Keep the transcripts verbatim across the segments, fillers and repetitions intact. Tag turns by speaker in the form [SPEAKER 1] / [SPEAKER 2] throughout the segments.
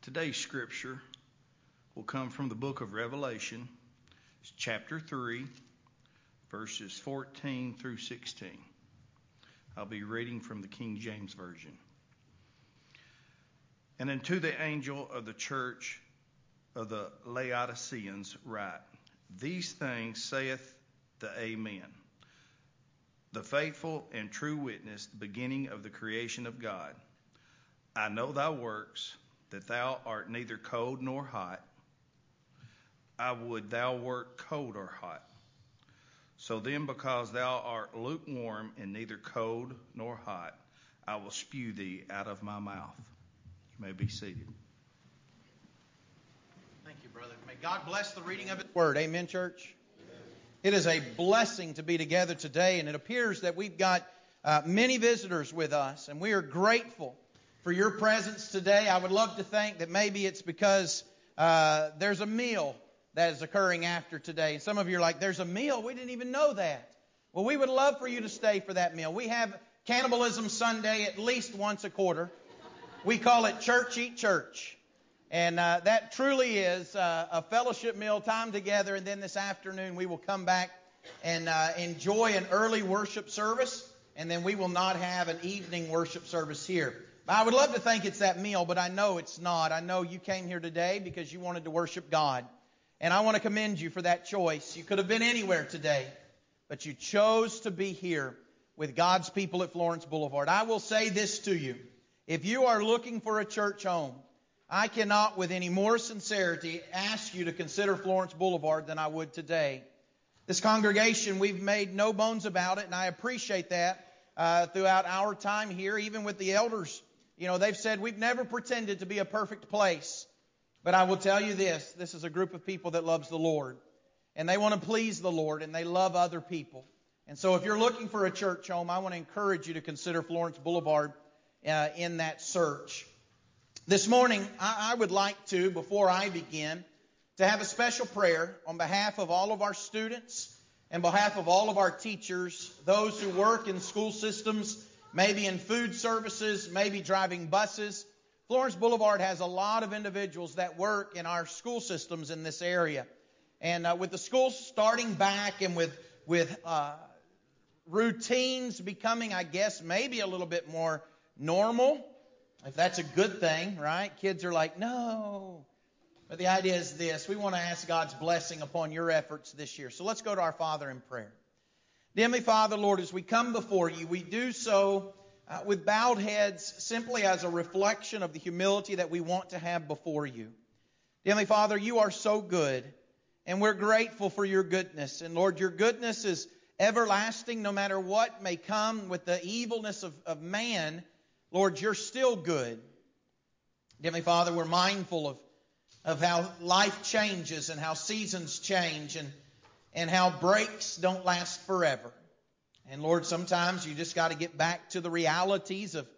[SPEAKER 1] Today's scripture will come from the book of Revelation, chapter three, verses fourteen through sixteen. I'll be reading from the King James Version. And unto the angel of the church of the Laodiceans write, These things saith the Amen, the faithful and true witness, the beginning of the creation of God. I know thy works, that thou art neither cold nor hot. I would thou wert cold or hot. So then, because thou art lukewarm and neither cold nor hot, I will spew thee out of my mouth. You may be seated.
[SPEAKER 2] Thank you, brother. May God bless the reading of His Word. Amen, church? Amen. It is a blessing to be together today, and it appears that we've got uh, many visitors with us, and we are grateful for your presence today. I would love to think that maybe it's because uh, there's a meal that is occurring after today. And some of you are like, there's a meal? We didn't even know that. Well, we would love for you to stay for that meal. We have Cannibalism Sunday at least once a quarter. We call it Church Eat Church. And uh, that truly is uh, a fellowship meal time together. And then this afternoon we will come back and uh, enjoy an early worship service. And then we will not have an evening worship service here. I would love to think it's that meal, but I know it's not. I know you came here today because you wanted to worship God. And I want to commend you for that choice. You could have been anywhere today, but you chose to be here with God's people at Florence Boulevard. I will say this to you. If you are looking for a church home, I cannot with any more sincerity ask you to consider Florence Boulevard than I would today. This congregation, we've made no bones about it, and I appreciate that uh, throughout our time here, even with the elders. You know, they've said we've never pretended to be a perfect place. But I will tell you this, this is a group of people that loves the Lord. And they want to please the Lord, and they love other people. And so if you're looking for a church home, I want to encourage you to consider Florence Boulevard uh, in that search. This morning, I, I would like to, before I begin, to have a special prayer on behalf of all of our students and behalf of all of our teachers, those who work in school systems, maybe in food services, maybe driving buses. Florence Boulevard has a lot of individuals that work in our school systems in this area. And uh, with the schools starting back and with, with uh, routines becoming, I guess, maybe a little bit more normal, if that's a good thing, right? Kids are like, no. But the idea is this. We want to ask God's blessing upon your efforts this year. So let's go to our Father in prayer. Dear Heavenly Father, Lord, as we come before you, we do so uh, with bowed heads simply as a reflection of the humility that we want to have before you. Dear Heavenly Father, you are so good, and we're grateful for your goodness. And Lord, your goodness is everlasting no matter what may come with the evilness of, of man. Lord, you're still good. Dear Heavenly Father, we're mindful of, of how life changes and how seasons change and And how breaks don't last forever. And Lord, sometimes you just got to get back to the realities of,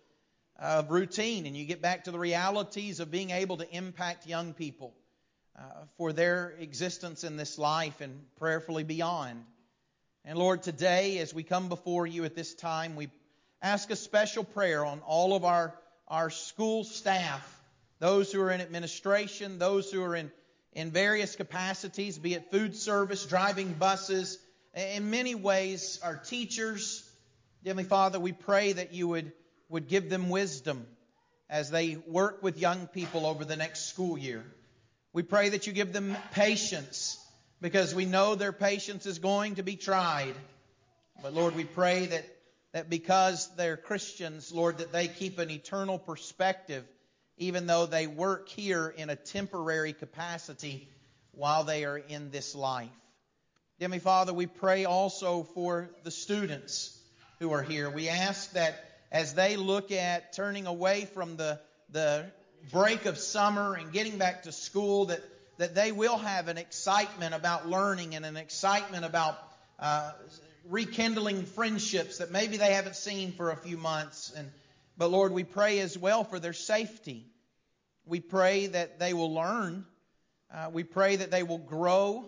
[SPEAKER 2] of routine. And you get back to the realities of being able to impact young people uh, for their existence in this life and prayerfully beyond. And Lord, today as we come before you at this time, we ask a special prayer on all of our, our school staff, those who are in administration, those who are in in various capacities, be it food service, driving buses, in many ways, our teachers. Heavenly Father, we pray that you would, would give them wisdom as they work with young people over the next school year. We pray that you give them patience, because we know their patience is going to be tried. But Lord, we pray that, that because they're Christians, Lord, that they keep an eternal perspective, even though they work here in a temporary capacity while they are in this life. Dear Heavenly Father, we pray also for the students who are here. We ask that as they look at turning away from the, the break of summer and getting back to school, that, that they will have an excitement about learning and an excitement about uh, rekindling friendships that maybe they haven't seen for a few months. And But Lord, we pray as well for their safety. We pray that they will learn. Uh, we pray that they will grow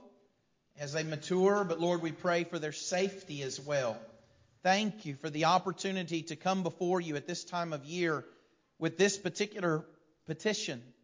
[SPEAKER 2] as they mature. But Lord, we pray for their safety as well. Thank you for the opportunity to come before you at this time of year with this particular petition.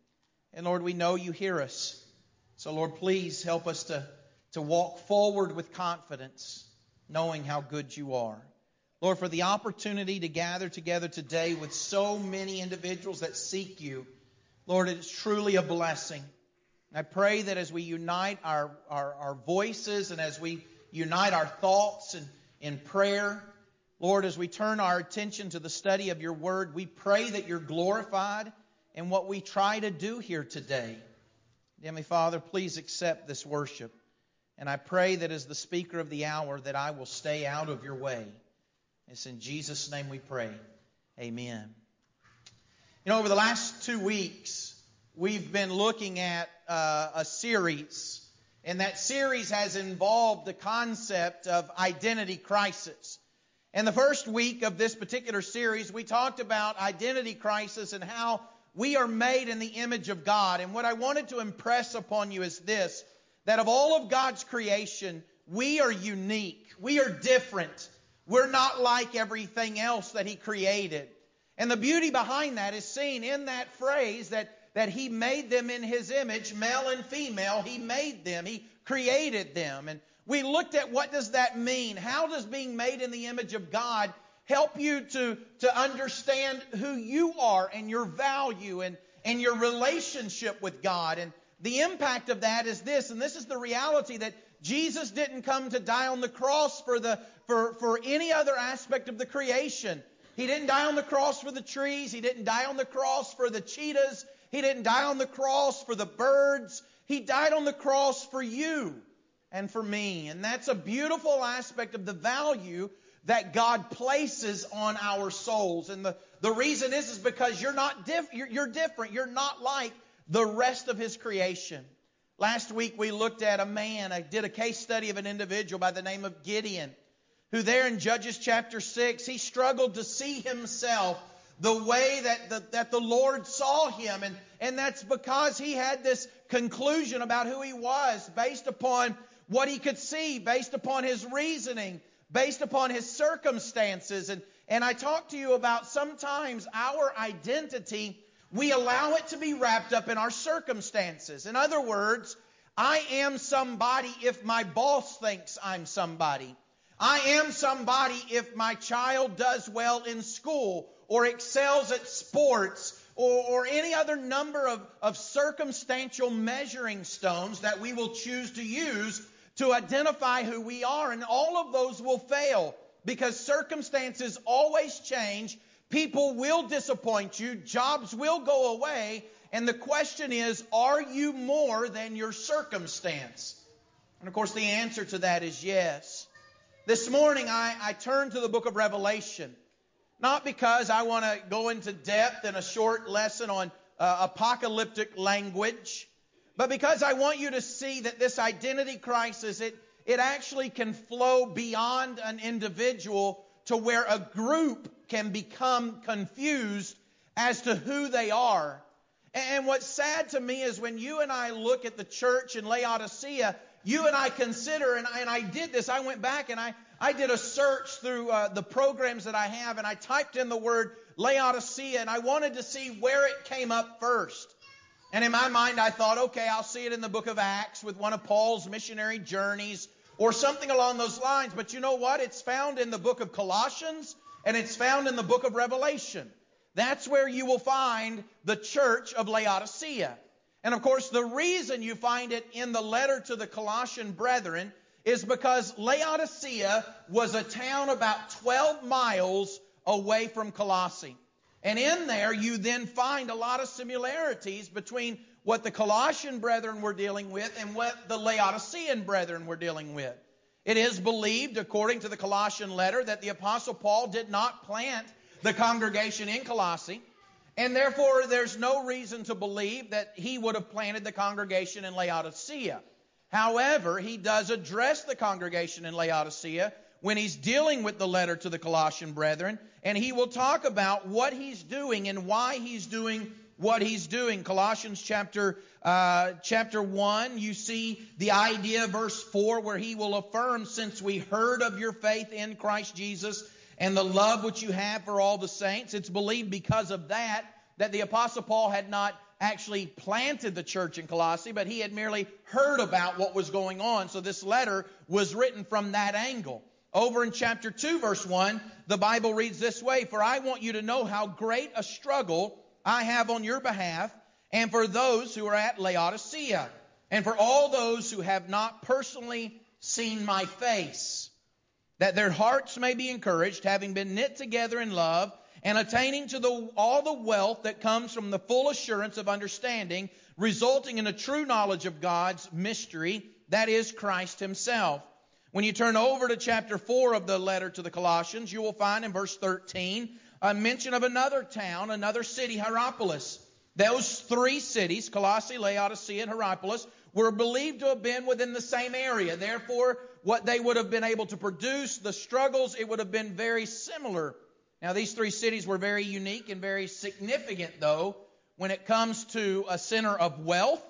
[SPEAKER 2] And Lord, we know you hear us. So Lord, please help us to, to walk forward with confidence, knowing how good you are. Lord, for the opportunity to gather together today with so many individuals that seek you, Lord, it is truly a blessing. I pray that as we unite our, our, our voices and as we unite our thoughts in, in prayer, Lord, as we turn our attention to the study of your word, we pray that you're glorified in what we try to do here today. Heavenly Father, please accept this worship. And I pray that as the speaker of the hour that I will stay out of your way. It's in Jesus' name we pray. Amen. You know, over the last two weeks, we've been looking at uh, a series. And that series has involved the concept of identity crisis. And the first week of this particular series, we talked about identity crisis and how we are made in the image of God. And what I wanted to impress upon you is this, that of all of God's creation, we are unique. We are different. We're not like everything else that He created. And the beauty behind that is seen in that phrase that, that He made them in His image, male and female. He made them. He created them. And we looked at what does that mean? How does being made in the image of God help you to, to understand who you are and your value and, and your relationship with God? And the impact of that is this, and this is the reality that Jesus didn't come to die on the cross for the for, for any other aspect of the creation. He didn't die on the cross for the trees. He didn't die on the cross for the cheetahs. He didn't die on the cross for the birds. He died on the cross for you and for me. And that's a beautiful aspect of the value that God places on our souls. And the, the reason is, is because you're not diff- you're, you're different. You're not like the rest of His creation. Last week we looked at a man, I did a case study of an individual by the name of Gideon, who there in Judges chapter six, he struggled to see himself the way that the, that the Lord saw him. And, and that's because he had this conclusion about who he was based upon what he could see, based upon his reasoning, based upon his circumstances. And, and I talked to you about sometimes our identity, we allow it to be wrapped up in our circumstances. In other words, I am somebody if my boss thinks I'm somebody. I am somebody if my child does well in school or excels at sports or, or any other number of, of circumstantial measuring stones that we will choose to use to identify who we are. And all of those will fail because circumstances always change. People will disappoint you. Jobs will go away. And the question is, are you more than your circumstance? And of course, the answer to that is yes. This morning, I, I turned to the book of Revelation. Not because I want to go into depth in a short lesson on uh, apocalyptic language, but because I want you to see that this identity crisis, it, it actually can flow beyond an individual to where a group can become confused as to who they are. And what's sad to me is when you and I look at the church in Laodicea, you and I consider, and I, and I did this, I went back and I, I did a search through uh, the programs that I have, and I typed in the word Laodicea, and I wanted to see where it came up first. And in my mind, I thought, okay, I'll see it in the book of Acts with one of Paul's missionary journeys or something along those lines. But you know what? It's found in the book of Colossians, and it's found in the book of Revelation. That's where you will find the church of Laodicea. And of course, the reason you find it in the letter to the Colossian brethren is because Laodicea was a town about twelve miles away from Colossae. And in there, you then find a lot of similarities between what the Colossian brethren were dealing with and what the Laodicean brethren were dealing with. It is believed, according to the Colossian letter, that the Apostle Paul did not plant the congregation in Colossae, and therefore there's no reason to believe that he would have planted the congregation in Laodicea. However, he does address the congregation in Laodicea when he's dealing with the letter to the Colossian brethren, and he will talk about what he's doing and why he's doing what he's doing. Colossians chapter uh, chapter one, you see the idea, verse four, where he will affirm, since we heard of your faith in Christ Jesus and the love which you have for all the saints. It's believed because of that, that the Apostle Paul had not actually planted the church in Colossae, but he had merely heard about what was going on. So this letter was written from that angle. Over in chapter two, verse one, the Bible reads this way, "For I want you to know how great a struggle I have on your behalf, and for those who are at Laodicea, and for all those who have not personally seen my face, that their hearts may be encouraged, having been knit together in love, and attaining to the, all the wealth that comes from the full assurance of understanding, resulting in a true knowledge of God's mystery, that is Christ himself." When you turn over to chapter four of the letter to the Colossians, you will find in verse thirteen a mention of another town, another city, Hierapolis. Those three cities, Colossae, Laodicea, and Hierapolis, were believed to have been within the same area. Therefore, what they would have been able to produce, the struggles, it would have been very similar. Now, these three cities were very unique and very significant, though, when it comes to a center of wealth,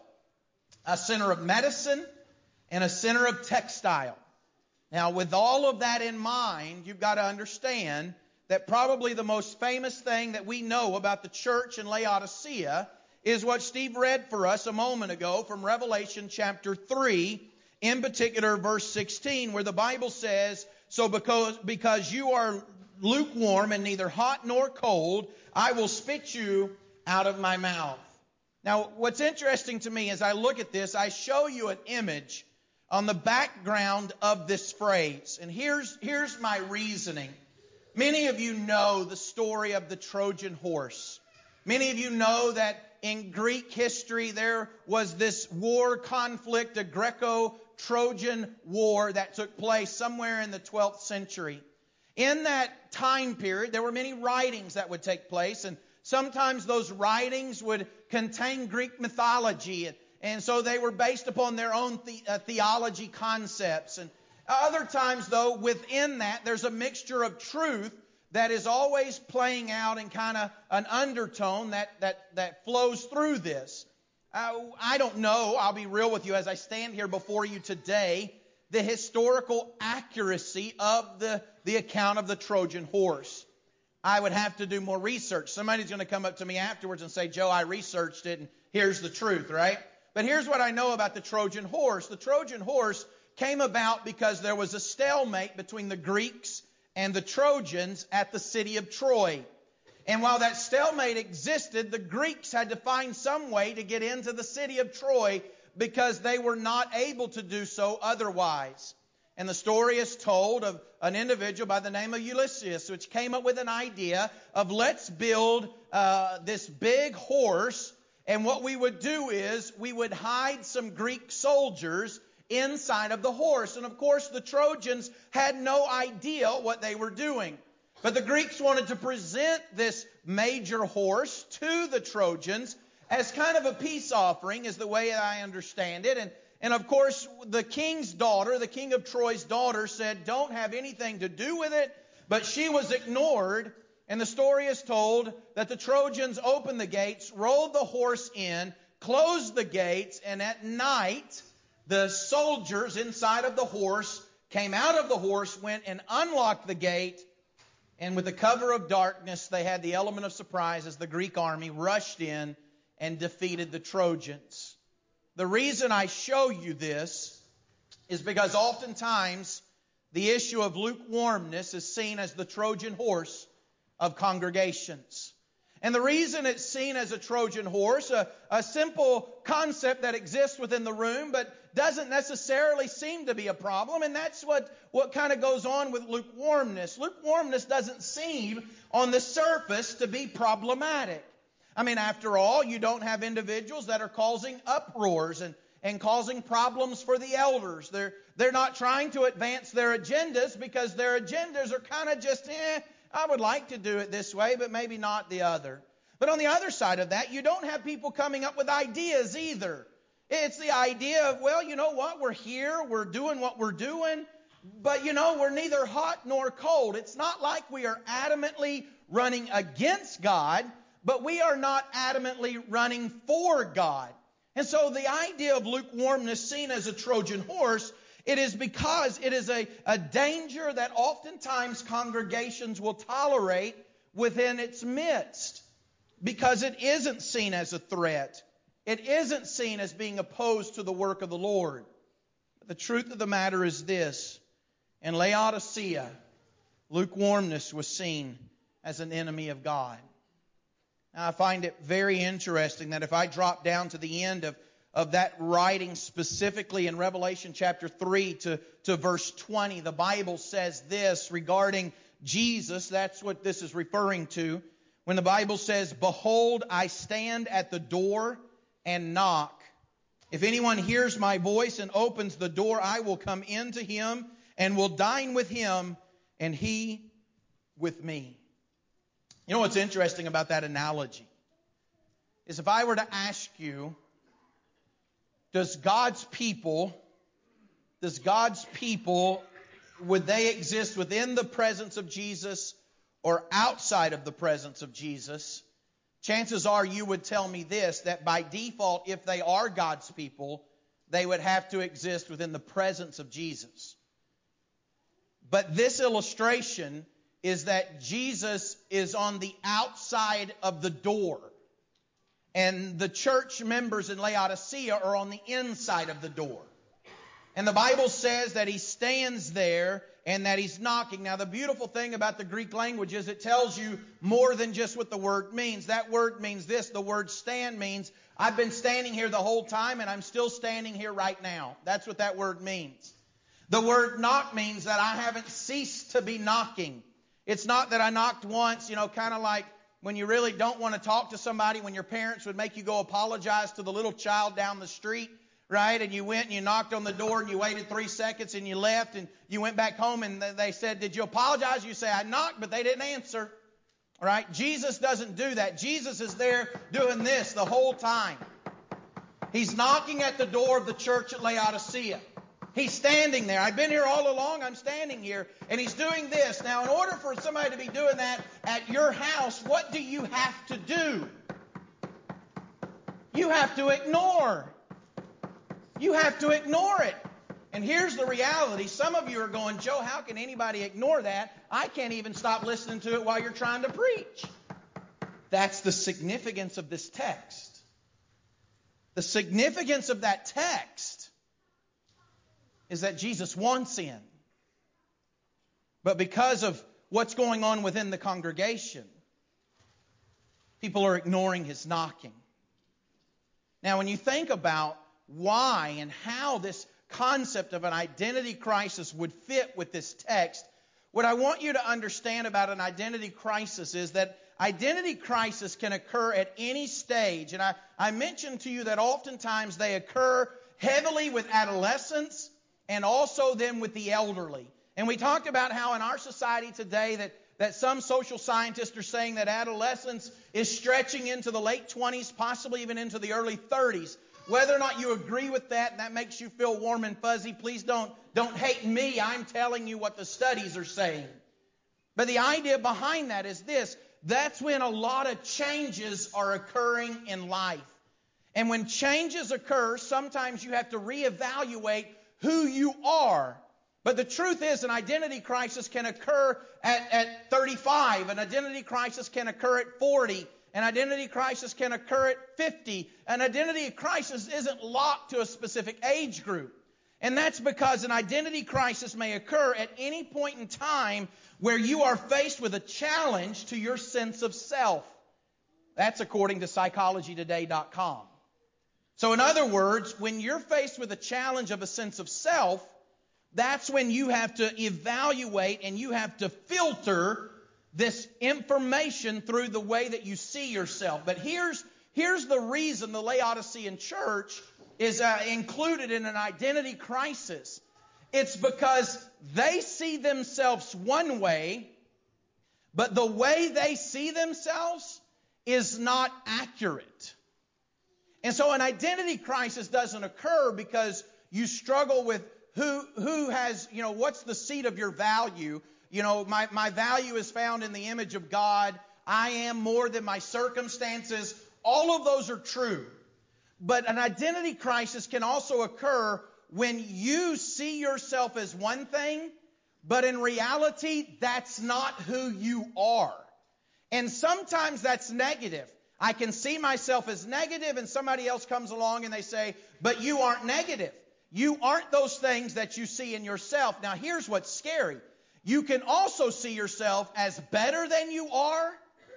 [SPEAKER 2] a center of medicine, and a center of textile. Now, with all of that in mind, you've got to understand that probably the most famous thing that we know about the church in Laodicea is what Steve read for us a moment ago from Revelation chapter three, in particular verse sixteen, where the Bible says, "So because, because you are lukewarm and neither hot nor cold, I will spit you out of my mouth." Now, what's interesting to me as I look at this, I show you an image on the background of this phrase. And here's, here's my reasoning. Many of you know the story of the Trojan horse. Many of you know that in Greek history there was this war conflict, a Greco-Trojan war that took place somewhere in the twelfth century. In that time period, there were many writings that would take place, and sometimes those writings would contain Greek mythology, and, and so they were based upon their own the, uh, theology concepts. And other times, though, within that, there's a mixture of truth that is always playing out in kind of an undertone that, that, that flows through this. Uh, I don't know, I'll be real with you as I stand here before you today, the historical accuracy of the, the account of the Trojan horse. I would have to do more research. Somebody's going to come up to me afterwards and say, "Joe, I researched it, and here's the truth," right? But here's what I know about the Trojan horse. The Trojan horse came about because there was a stalemate between the Greeks and the Trojans at the city of Troy. And while that stalemate existed, the Greeks had to find some way to get into the city of Troy because they were not able to do so otherwise. And the story is told of an individual by the name of Ulysses, which came up with an idea of let's build uh, this big horse, and what we would do is we would hide some Greek soldiers inside of the horse. And of course, the Trojans had no idea what they were doing. But the Greeks wanted to present this major horse to the Trojans as kind of a peace offering, is the way I understand it. And, and of course, the king's daughter, the king of Troy's daughter, said, "Don't have anything to do with it." But she was ignored. And the story is told that the Trojans opened the gates, rolled the horse in, closed the gates, and at night, the soldiers inside of the horse came out of the horse, went and unlocked the gate, and with the cover of darkness, they had the element of surprise as the Greek army rushed in and defeated the Trojans. The reason I show you this is because oftentimes the issue of lukewarmness is seen as the Trojan horse of congregations. And the reason it's seen as a Trojan horse, a, a simple concept that exists within the room, but doesn't necessarily seem to be a problem, and that's what, what kind of goes on with lukewarmness. Lukewarmness doesn't seem on the surface to be problematic. I mean, after all, you don't have individuals that are causing uproars and, and causing problems for the elders. They're, they're not trying to advance their agendas because their agendas are kind of just, eh, I would like to do it this way, but maybe not the other. But on the other side of that, you don't have people coming up with ideas either. It's the idea of, well, you know what, we're here, we're doing what we're doing, but you know, we're neither hot nor cold. It's not like we are adamantly running against God, but we are not adamantly running for God. And so the idea of lukewarmness seen as a Trojan horse, it is because it is a, a danger that oftentimes congregations will tolerate within its midst. because it isn't seen as a threat. It isn't seen as being opposed to the work of the Lord. But the truth of the matter is this: in Laodicea, lukewarmness was seen as an enemy of God. Now, I find it very interesting that if I drop down to the end of, of that writing, specifically in Revelation chapter three to, to verse twenty, the Bible says this regarding Jesus. That's what this is referring to. When the Bible says, "Behold, I stand at the door and knock. If anyone hears my voice and opens the door, I will come in to him and will dine with him, and he with me." You know what's interesting about that analogy is if I were to ask you, does God's people, does God's people, would they exist within the presence of Jesus or outside of the presence of Jesus? Chances are you would tell me this, that by default, if they are God's people, they would have to exist within the presence of Jesus. But this illustration is that Jesus is on the outside of the door, and the church members in Laodicea are on the inside of the door. And the Bible says that he stands there and that he's knocking. Now, the beautiful thing about the Greek language is it tells you more than just what the word means. That word means this. The word stand means, I've been standing here the whole time and I'm still standing here right now. That's what that word means. The word knock means that I haven't ceased to be knocking. It's not that I knocked once, you know, kind of like when you really don't want to talk to somebody, when your parents would make you go apologize to the little child down the street, right? And you went and you knocked on the door and you waited three seconds and you left and you went back home and they said, "Did you apologize?" You say, "I knocked," but they didn't answer. All right? Jesus doesn't do that. Jesus is there doing this the whole time. He's knocking at the door of the church at Laodicea. He's standing there. I've been here all along. I'm standing here. And he's doing this. Now, in order for somebody to be doing that at your house, what do you have to do? You have to ignore. You have to ignore it. And here's the reality. Some of you are going, "Joe, how can anybody ignore that? I can't even stop listening to it while you're trying to preach." That's the significance of this text. The significance of that text is that Jesus wants in. But because of what's going on within the congregation, people are ignoring his knocking. Now, when you think about why and how this concept of an identity crisis would fit with this text, what I want you to understand about an identity crisis is that identity crisis can occur at any stage. And I, I mentioned to you that oftentimes they occur heavily with adolescents and also then with the elderly. And we talked about how in our society today that, that some social scientists are saying that adolescence is stretching into the late twenties, possibly even into the early thirties. Whether or not you agree with that and that makes you feel warm and fuzzy, please don't, don't hate me. I'm telling you what the studies are saying. But the idea behind that is this. That's when a lot of changes are occurring in life. And when changes occur, sometimes you have to reevaluate who you are. But the truth is, an identity crisis can occur at, at thirty-five. An identity crisis can occur at forty. An identity crisis can occur at fifty. An identity crisis isn't locked to a specific age group. And that's because an identity crisis may occur at any point in time where you are faced with a challenge to your sense of self. That's according to psychology today dot com. So in other words, when you're faced with a challenge of a sense of self, that's when you have to evaluate and you have to filter this information through the way that you see yourself. But here's, here's the reason the Laodicean church is uh, included in an identity crisis. It's because they see themselves one way, but the way they see themselves is not accurate. And so an identity crisis doesn't occur because you struggle with who who has, you know, what's the seat of your value? You know, my, my value is found in the image of God. I am more than my circumstances. All of those are true. But an identity crisis can also occur when you see yourself as one thing, but in reality, that's not who you are. And sometimes that's negative. I can see myself as negative, and somebody else comes along and they say, but you aren't negative. You aren't those things that you see in yourself. Now, here's what's scary. You can also see yourself as better than you are,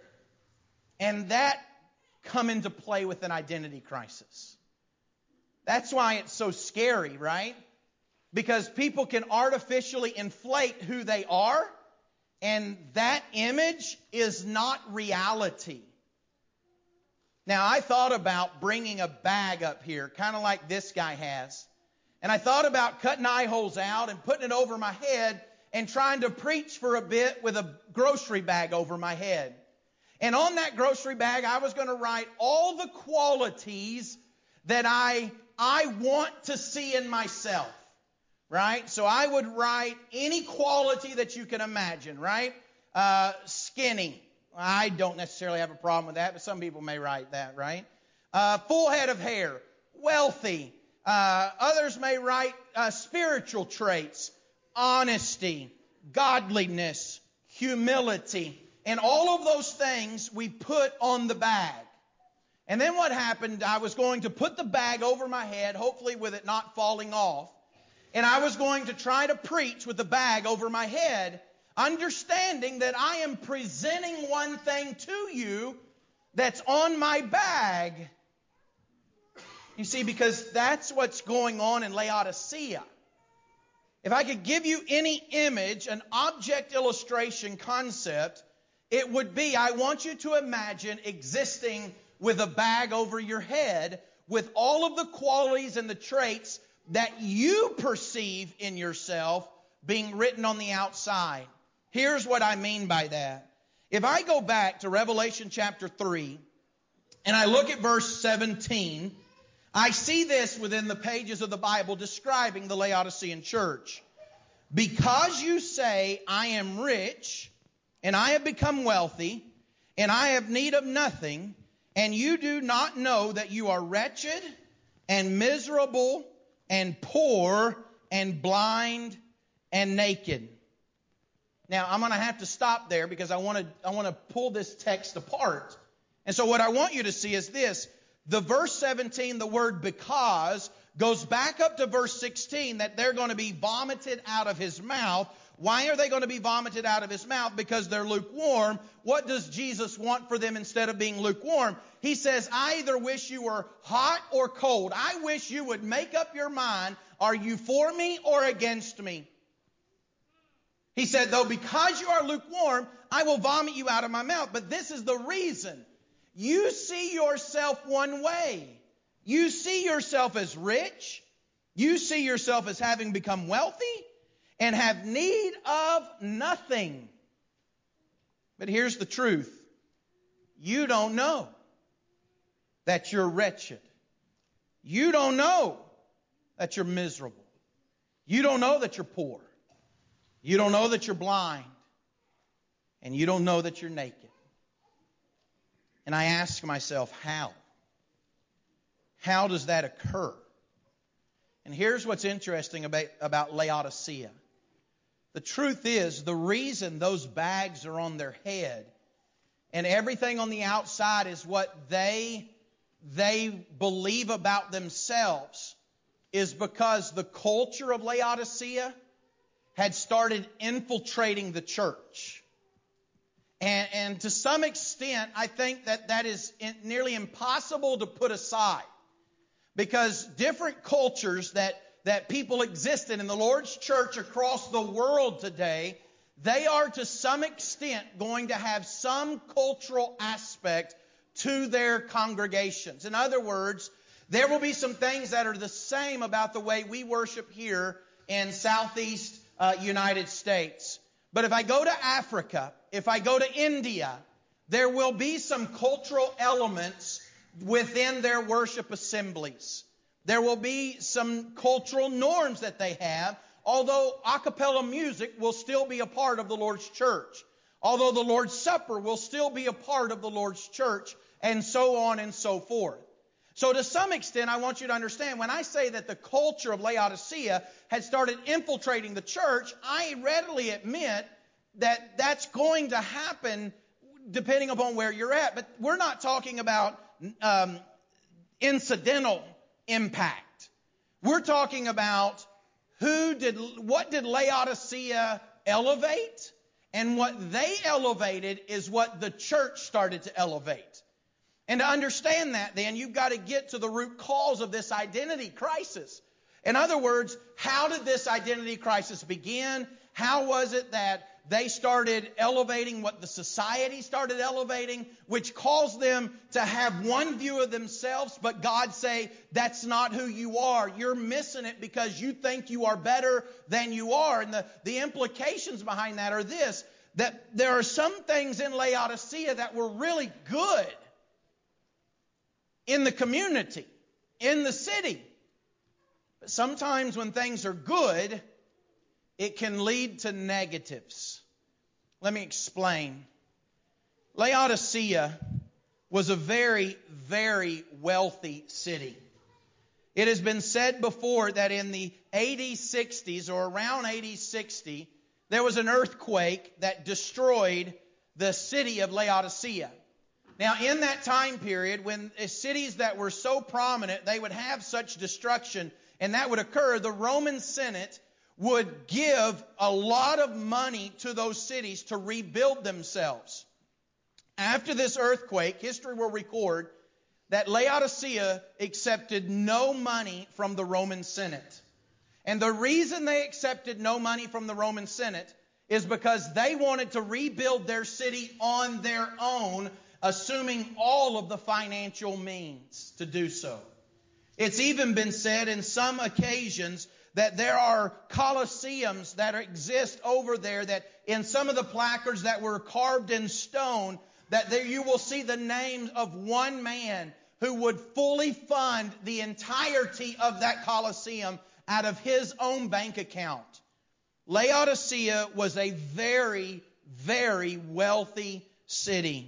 [SPEAKER 2] and that come into play with an identity crisis. That's why it's so scary, right? Because people can artificially inflate who they are, and that image is not reality. Now, I thought about bringing a bag up here, kind of like this guy has. And I thought about cutting eye holes out and putting it over my head and trying to preach for a bit with a grocery bag over my head. And on that grocery bag, I was going to write all the qualities that I, I want to see in myself, right? So I would write any quality that you can imagine, right? Uh, skinny. I don't necessarily have a problem with that, but some people may write that, right? Uh, full head of hair. Wealthy. Uh, others may write uh, spiritual traits. Honesty. Godliness. Humility. And all of those things we put on the bag. And then what happened, I was going to put the bag over my head, hopefully with it not falling off. And I was going to try to preach with the bag over my head, understanding that I am presenting one thing to you that's on my bag. You see, because that's what's going on in Laodicea. If I could give you any image, an object illustration concept, it would be, I want you to imagine existing with a bag over your head with all of the qualities and the traits that you perceive in yourself being written on the outside. Here's what I mean by that. If I go back to Revelation chapter three and I look at verse seventeen, I see this within the pages of the Bible describing the Laodicean church. Because you say, I am rich, and I have become wealthy, and I have need of nothing, and you do not know that you are wretched and miserable and poor and blind and naked. Now, I'm going to have to stop there because I want to I want to pull this text apart. And so what I want you to see is this. The verse seventeen, the word because, goes back up to verse sixteen, that they're going to be vomited out of his mouth. Why are they going to be vomited out of his mouth? Because they're lukewarm. What does Jesus want for them instead of being lukewarm? He says, I either wish you were hot or cold. I wish you would make up your mind. Are you for me or against me? He said, though, because you are lukewarm, I will vomit you out of my mouth. But this is the reason. You see yourself one way. You see yourself as rich. You see yourself as having become wealthy and have need of nothing. But here's the truth. You don't know that you're wretched. You don't know that you're miserable. You don't know that you're poor. You don't know that you're blind. And you don't know that you're naked. And I ask myself, how? How does that occur? And here's what's interesting about, about Laodicea. The truth is, the reason those bags are on their head and everything on the outside is what they, they believe about themselves is because the culture of Laodicea had started infiltrating the church. And, and to some extent, I think that that is in, nearly impossible to put aside. Because different cultures that, that people exist in, in the Lord's church across the world today, they are to some extent going to have some cultural aspect to their congregations. In other words, there will be some things that are the same about the way we worship here in Southeast uh, United States. But if I go to Africa, if I go to India, there will be some cultural elements within their worship assemblies. There will be some cultural norms that they have, although a cappella music will still be a part of the Lord's church. Although the Lord's Supper will still be a part of the Lord's church, and so on and so forth. So to some extent, I want you to understand, when I say that the culture of Laodicea had started infiltrating the church, I readily admit that that's going to happen depending upon where you're at. But we're not talking about um, incidental impact. We're talking about who did, what did Laodicea elevate? And what they elevated is what the church started to elevate. And to understand that, then, you've got to get to the root cause of this identity crisis. In other words, how did this identity crisis begin? How was it that they started elevating what the society started elevating, which caused them to have one view of themselves, but God say, that's not who you are. You're missing it because you think you are better than you are. And the, the implications behind that are this, that there are some things in Laodicea that were really good in the community, in the city. But sometimes when things are good, it can lead to negatives. Let me explain. Laodicea was a very, very wealthy city. It has been said before that in the A D sixties or around A D sixty, there was an earthquake that destroyed the city of Laodicea. Now, in that time period, when cities that were so prominent, they would have such destruction, and that would occur, the Roman Senate would give a lot of money to those cities to rebuild themselves. After this earthquake, history will record that Laodicea accepted no money from the Roman Senate. And the reason they accepted no money from the Roman Senate is because they wanted to rebuild their city on their own, assuming all of the financial means to do so. It's even been said in some occasions that there are coliseums that exist over there, that in some of the placards that were carved in stone, that there you will see the name of one man who would fully fund the entirety of that coliseum out of his own bank account. Laodicea was a very, very wealthy city.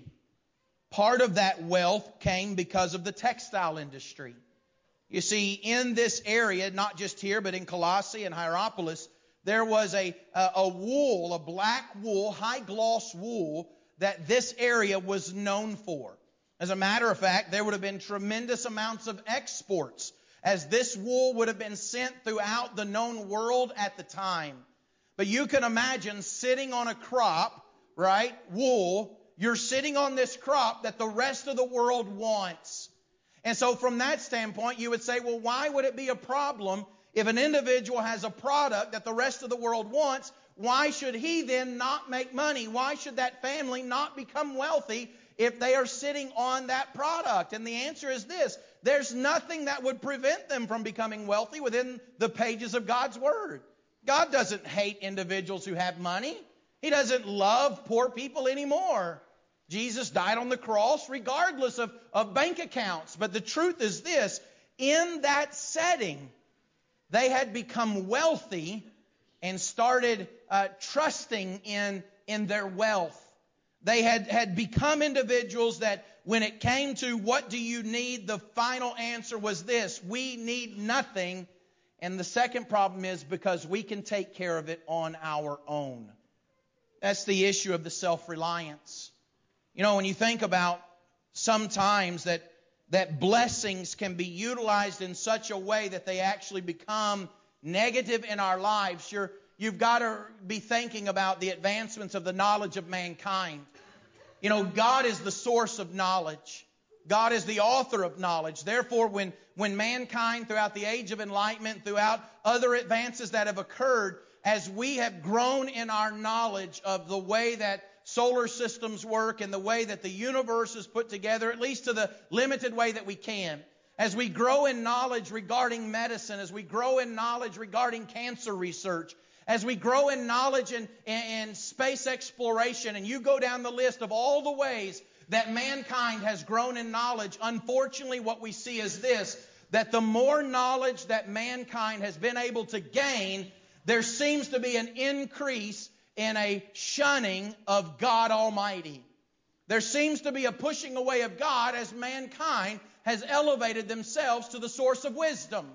[SPEAKER 2] Part of that wealth came because of the textile industry. You see, in this area, not just here, but in Colossae and Hierapolis, there was a, a, a wool, a black wool, high gloss wool that this area was known for. As a matter of fact, there would have been tremendous amounts of exports, as this wool would have been sent throughout the known world at the time. But you can imagine sitting on a crop, right, wool, you're sitting on this crop that the rest of the world wants. And so from that standpoint, you would say, well, why would it be a problem if an individual has a product that the rest of the world wants? Why should he then not make money? Why should that family not become wealthy if they are sitting on that product? And the answer is this: there's nothing that would prevent them from becoming wealthy within the pages of God's Word. God doesn't hate individuals who have money. He doesn't love poor people anymore. Jesus died on the cross regardless of, of bank accounts. But the truth is this: in that setting, they had become wealthy and started uh, trusting in, in their wealth. They had, had become individuals that when it came to what do you need, the final answer was this: we need nothing. And the second problem is because we can take care of it on our own. That's the issue of the self-reliance. You know, when you think about sometimes that, that blessings can be utilized in such a way that they actually become negative in our lives, you're, you've got to be thinking about the advancements of the knowledge of mankind. You know, God is the source of knowledge. God is the author of knowledge. Therefore, when, when mankind throughout the age of enlightenment, throughout other advances that have occurred, as we have grown in our knowledge of the way that solar systems work and the way that the universe is put together, at least to the limited way that we can, as we grow in knowledge regarding medicine, as we grow in knowledge regarding cancer research, as we grow in knowledge in, in, in space exploration, and you go down the list of all the ways that mankind has grown in knowledge, unfortunately what we see is this: that the more knowledge that mankind has been able to gain, there seems to be an increase in a shunning of God Almighty. There seems to be a pushing away of God as mankind has elevated themselves to the source of wisdom.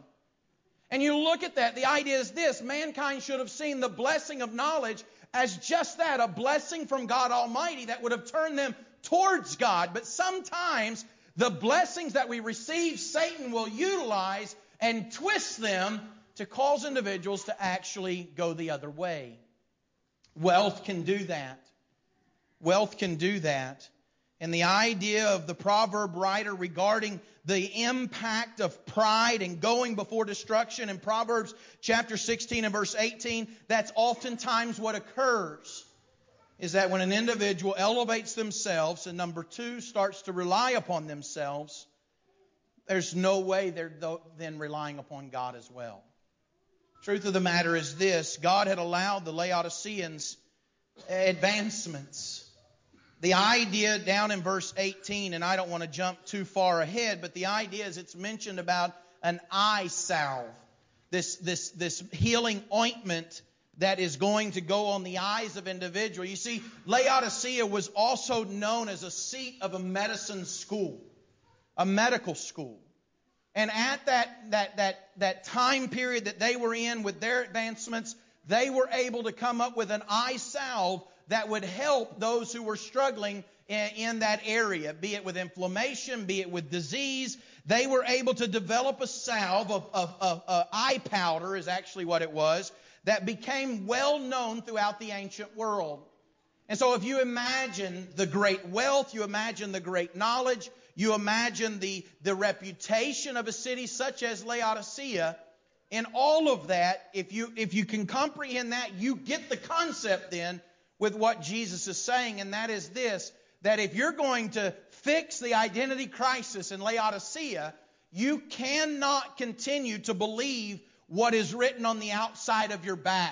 [SPEAKER 2] And you look at that, the idea is this: mankind should have seen the blessing of knowledge as just that, a blessing from God Almighty that would have turned them towards God. But sometimes the blessings that we receive, Satan will utilize and twist them to cause individuals to actually go the other way. Wealth can do that. Wealth can do that. And the idea of the proverb writer regarding the impact of pride and going before destruction in Proverbs chapter sixteen and verse eighteen, that's oftentimes what occurs, is that when an individual elevates themselves and number two, starts to rely upon themselves, there's no way they're then relying upon God as well. Truth of the matter is this: God had allowed the Laodiceans advancements. The idea down in verse eighteen, and I don't want to jump too far ahead, but the idea is it's mentioned about an eye salve, this, this, this healing ointment that is going to go on the eyes of individuals. You see, Laodicea was also known as a seat of a medicine school, a medical school. And at that, that, that, that time period that they were in with their advancements, they were able to come up with an eye salve that would help those who were struggling in, in that area, be it with inflammation, be it with disease. They were able to develop a salve of, of, of, of eye powder, is actually what it was, that became well known throughout the ancient world. And so if you imagine the great wealth, you imagine the great knowledge, you imagine the, the reputation of a city such as Laodicea, in all of that, if you, if you can comprehend that, you get the concept then with what Jesus is saying, and that is this, that if you're going to fix the identity crisis in Laodicea, you cannot continue to believe what is written on the outside of your bag.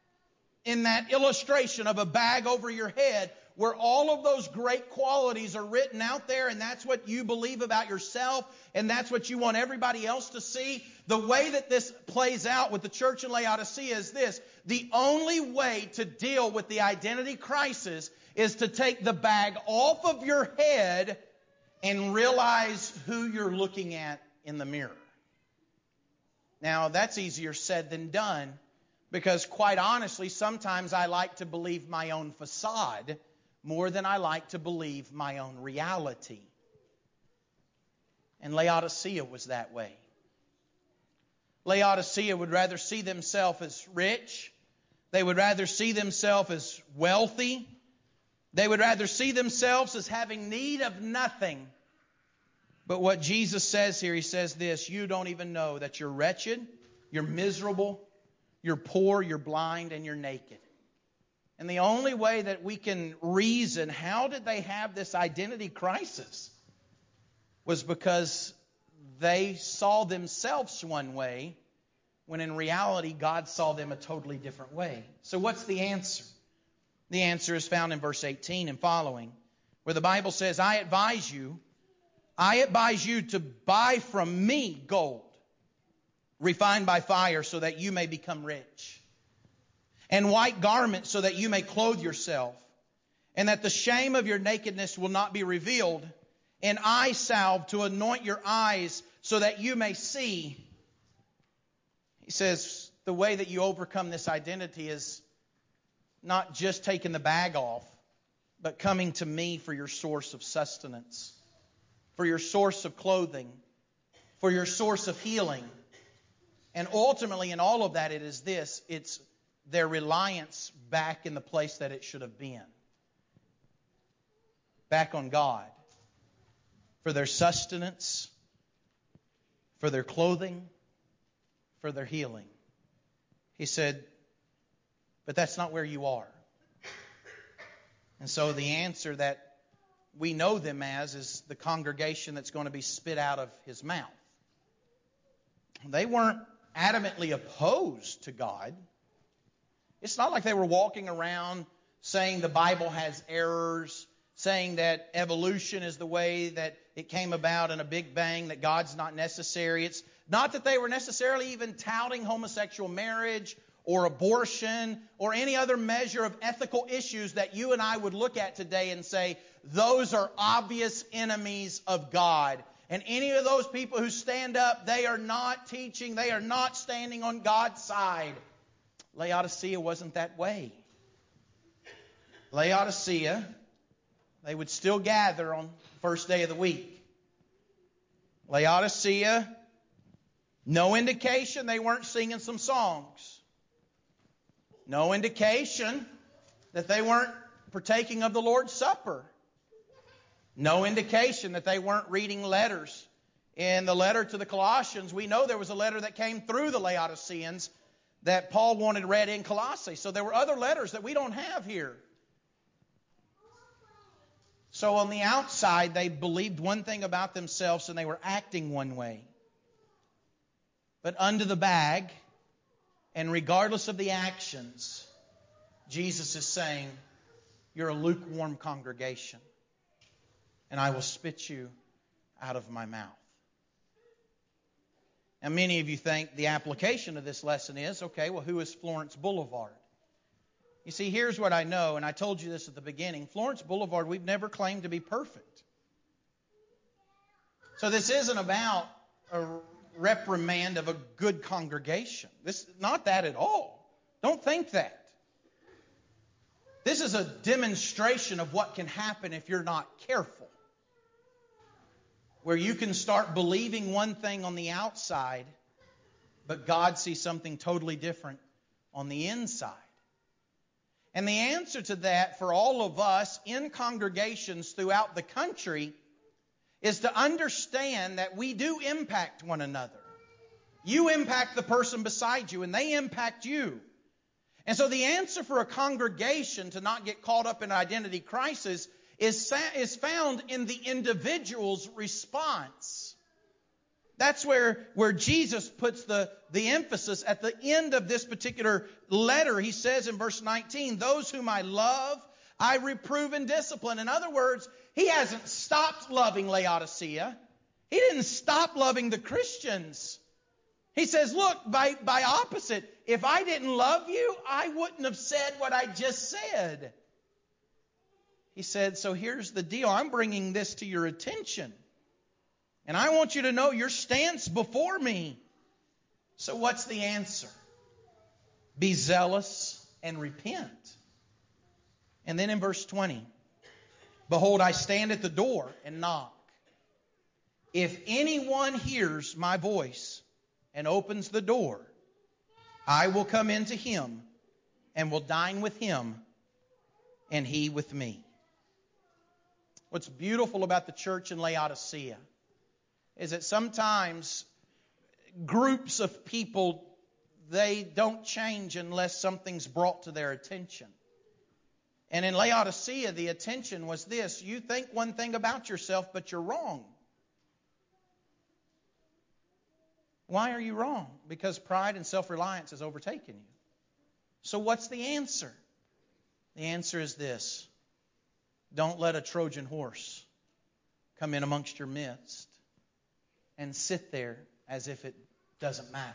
[SPEAKER 2] In that illustration of a bag over your head, where all of those great qualities are written out there, and that's what you believe about yourself, and that's what you want everybody else to see. The way that this plays out with the church in Laodicea is this: the only way to deal with the identity crisis is to take the bag off of your head and realize who you're looking at in the mirror. Now, that's easier said than done, because quite honestly, sometimes I like to believe my own facade more than I like to believe my own reality. And Laodicea was that way. Laodicea would rather see themselves as rich. They would rather see themselves as wealthy. They would rather see themselves as having need of nothing. But what Jesus says here, He says this: you don't even know that you're wretched, you're miserable, you're poor, you're blind, and you're naked. And the only way that we can reason how did they have this identity crisis was because they saw themselves one way, when in reality God saw them a totally different way. So what's the answer? The answer is found in verse eighteen and following, where the Bible says, I advise you, I advise you to buy from me gold, refined by fire, so that you may become rich, and white garments, so that you may clothe yourself, and that the shame of your nakedness will not be revealed, and eye salve to anoint your eyes, so that you may see. He says the way that you overcome this identity is not just taking the bag off, but coming to me for your source of sustenance, for your source of clothing, for your source of healing. And ultimately in all of that, it is this: it's their reliance back in the place that it should have been. Back on God. For their sustenance, for their clothing, for their healing. He said, but that's not where you are. And so the answer that we know them as is the congregation that's going to be spit out of His mouth. They weren't adamantly opposed to God. It's not like they were walking around saying the Bible has errors, saying that evolution is the way that it came about in a big bang, that God's not necessary. It's not that they were necessarily even touting homosexual marriage or abortion or any other measure of ethical issues that you and I would look at today and say, those are obvious enemies of God. And any of those people who stand up, they are not teaching, they are not standing on God's side. Laodicea wasn't that way. Laodicea, They would still gather on the first day of the week. Laodicea, no indication they weren't singing some songs. No indication that they weren't partaking of the Lord's Supper. No indication that they weren't reading letters. In the letter to the Colossians, we know there was a letter that came through the Laodiceans that Paul wanted read in Colossae. So there were other letters that we don't have here. So on the outside, they believed one thing about themselves and they were acting one way. But under the bag, and regardless of the actions, Jesus is saying, you're a lukewarm congregation, and I will spit you out of my mouth. Now, many of you think the application of this lesson is, okay, well, who is Florence Boulevard? You see, here's what I know, and I told you this at the beginning. Florence Boulevard, we've never claimed to be perfect. So this isn't about a reprimand of a good congregation. This not that at all. Don't think that. This is a demonstration of what can happen if you're not careful. Where you can start believing one thing on the outside, but God sees something totally different on the inside. And the answer to that for all of us in congregations throughout the country is to understand that we do impact one another. You impact the person beside you, and they impact you. And so the answer for a congregation to not get caught up in an identity crisis is, is found in the individual's response. That's where, where Jesus puts the, the emphasis at the end of this particular letter. He says in verse nineteen, those whom I love, I reprove and discipline. In other words, he hasn't stopped loving Laodicea. He didn't stop loving the Christians. He says, look, by, by opposite, if I didn't love you, I wouldn't have said what I just said. He said, so here's the deal. I'm bringing this to your attention. And I want you to know your stance before me. So what's the answer? Be zealous and repent. And then in verse twenty, behold, I stand at the door and knock. If anyone hears my voice and opens the door, I will come into him and will dine with him and he with me. What's beautiful about the church in Laodicea is that sometimes groups of people, they don't change unless something's brought to their attention. And in Laodicea, the attention was this: you think one thing about yourself, but you're wrong. Why are you wrong? Because pride and self-reliance has overtaken you. So what's the answer? The answer is this: don't let a Trojan horse come in amongst your midst and sit there as if it doesn't matter.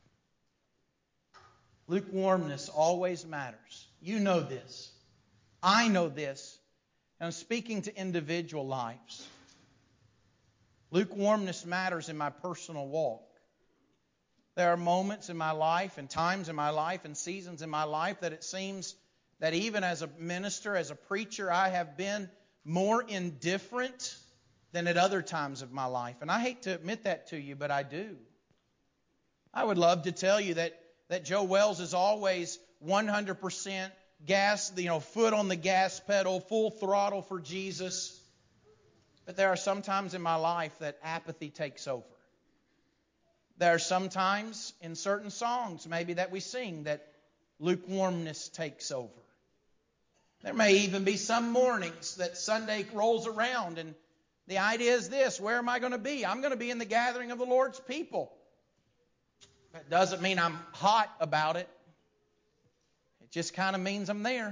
[SPEAKER 2] Lukewarmness always matters. You know this. I know this. And I'm speaking to individual lives. Lukewarmness matters in my personal walk. There are moments in my life and times in my life and seasons in my life that it seems that even as a minister, as a preacher, I have been more indifferent than at other times of my life. And I hate to admit that to you, but I do. I would love to tell you that, that Joe Wells is always one hundred percent gas, you know, foot on the gas pedal, full throttle for Jesus. But there are some times in my life that apathy takes over. There are some times in certain songs maybe that we sing that lukewarmness takes over. There may even be some mornings that Sunday rolls around and the idea is this: where am I going to be? I'm going to be in the gathering of the Lord's people. That doesn't mean I'm hot about it. It just kind of means I'm there.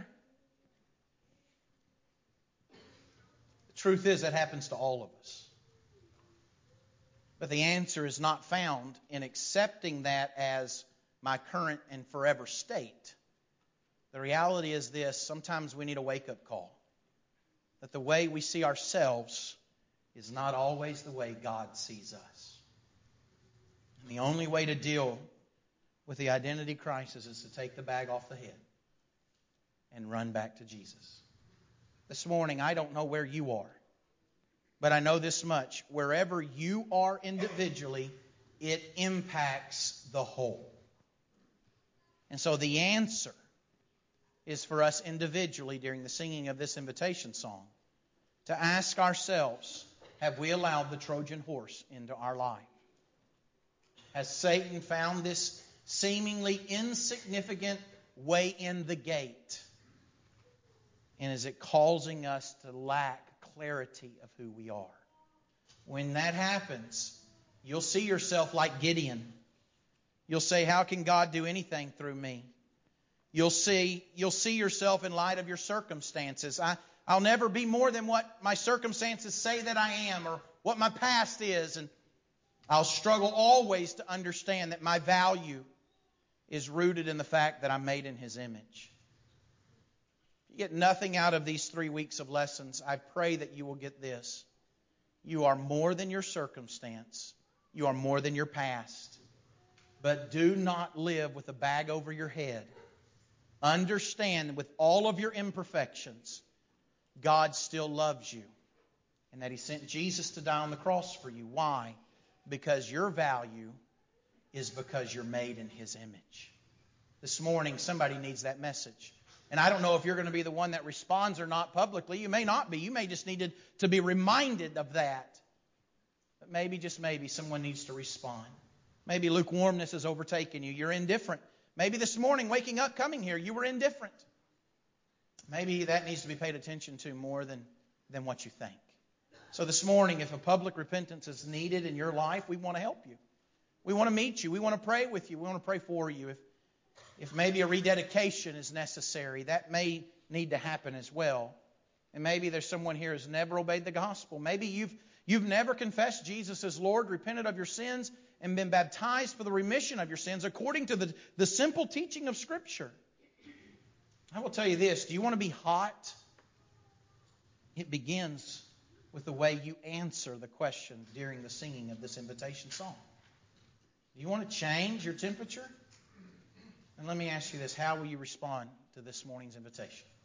[SPEAKER 2] The truth is that happens to all of us. But the answer is not found in accepting that as my current and forever state. The reality is this: sometimes we need a wake-up call. That the way we see ourselves is not always the way God sees us. And the only way to deal with the identity crisis is to take the bag off the head and run back to Jesus. This morning, I don't know where you are, but I know this much. Wherever you are individually, it impacts the whole. And so the answer is for us individually during the singing of this invitation song to ask ourselves, have we allowed the Trojan horse into our life? Has Satan found this seemingly insignificant way in the gate? And is it causing us to lack clarity of who we are? When that happens, you'll see yourself like Gideon. You'll say, how can God do anything through me? You'll see, you'll see yourself in light of your circumstances. I, I'll never be more than what my circumstances say that I am or what my past is. And I'll struggle always to understand that my value is rooted in the fact that I'm made in His image. If you get nothing out of these three weeks of lessons, I pray that you will get this. You are more than your circumstance. You are more than your past. But do not live with a bag over your head. Understand with all of your imperfections, God still loves you. And that He sent Jesus to die on the cross for you. Why? Because your value is because you're made in His image. This morning, somebody needs that message. And I don't know if you're going to be the one that responds or not publicly. You may not be. You may just need to, to be reminded of that. But maybe, just maybe, someone needs to respond. Maybe lukewarmness has overtaken you. You're indifferent. Maybe this morning, waking up, coming here, you were indifferent. Maybe that needs to be paid attention to more than, than what you think. So this morning, if a public repentance is needed in your life, we want to help you. We want to meet you. We want to pray with you. We want to pray for you. If, if maybe a rededication is necessary, that may need to happen as well. And maybe there's someone here who's never obeyed the gospel. Maybe you've, you've never confessed Jesus as Lord, repented of your sins, and been baptized for the remission of your sins according to the, the simple teaching of Scripture. I will tell you this. Do you want to be hot? It begins with the way you answer the question during the singing of this invitation song. Do you want to change your temperature? And let me ask you this. How will you respond to this morning's invitation?